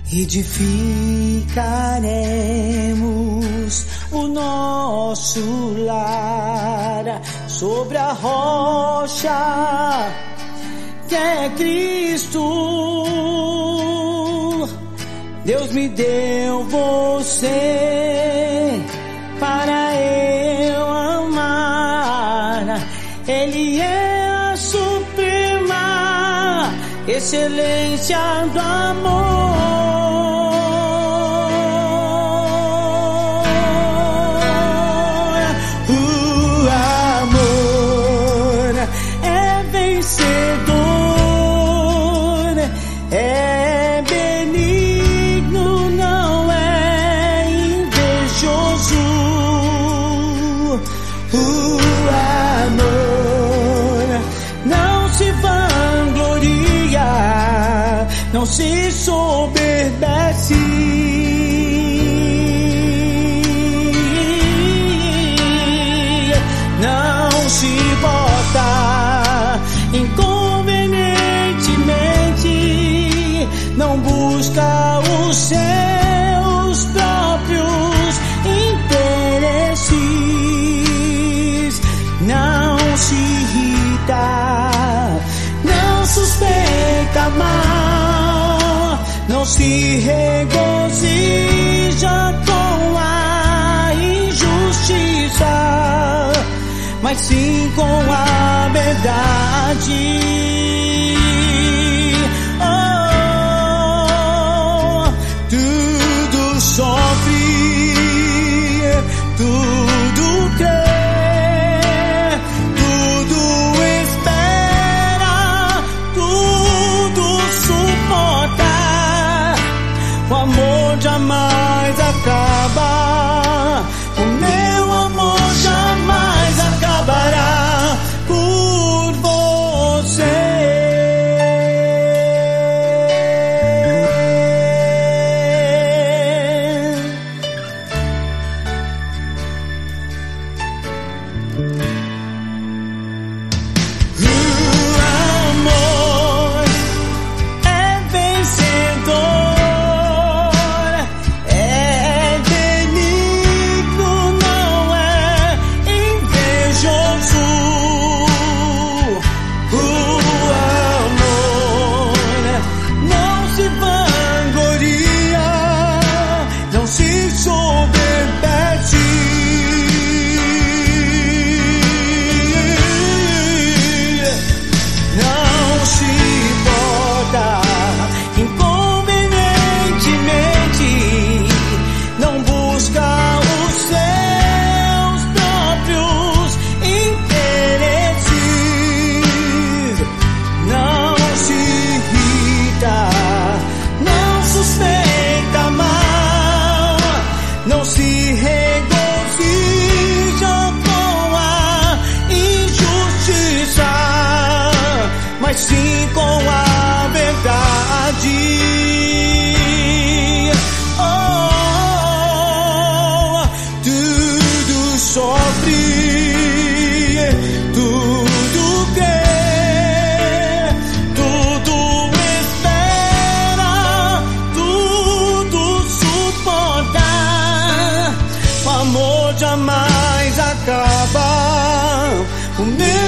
Edificaremos o nosso lar sobre a rocha que é Cristo. Deus me deu você para eu amar. Ele é a suprema excelência do amor. É benigno, não é invejoso. O amor não se vangloria, não se soberbece. Não se bota inconvenientemente, não busca os seus próprios interesses, não se irrita, não suspeita mal, não se regozija com a injustiça, mas sim com a verdade. Tudo sofre, tudo crê, tudo espera, tudo suporta. O amor jamais acaba, o meu amor jamais acabará por você. Sim, com a verdade. Tudo sofre, tudo crê, tudo espera, tudo suporta. O amor jamais acaba, o meu